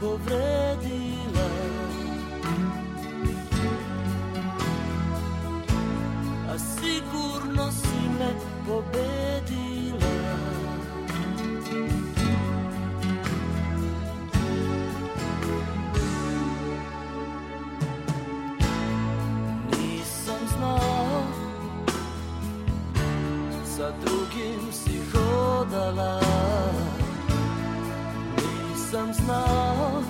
povredila, a sigurno si me pobedila. Nisam znao, sa drugim si hodala, nisam znao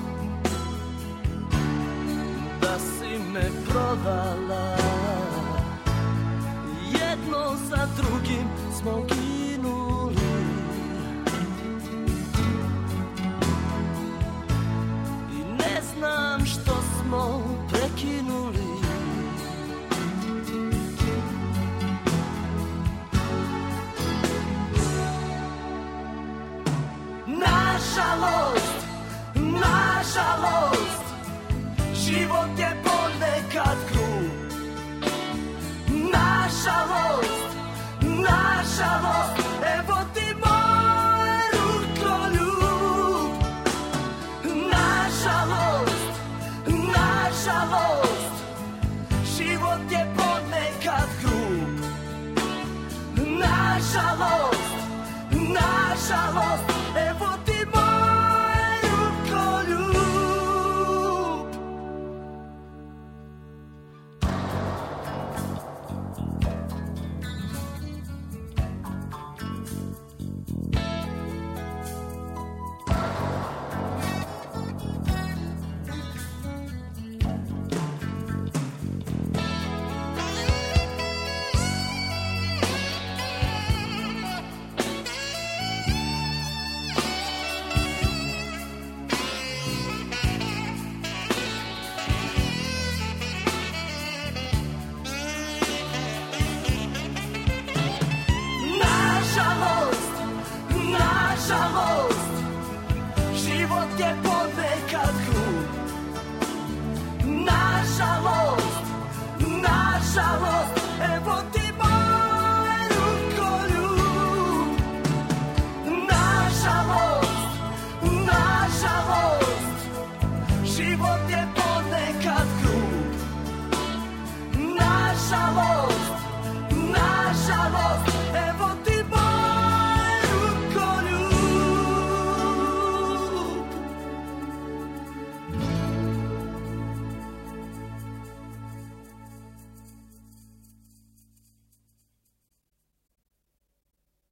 da si me prodala. Jedno za drugim smo ginuli i ne znam što smo prekinuli. Nažalost, nažalost, život je ponekad krut. Nažalost, nažalost,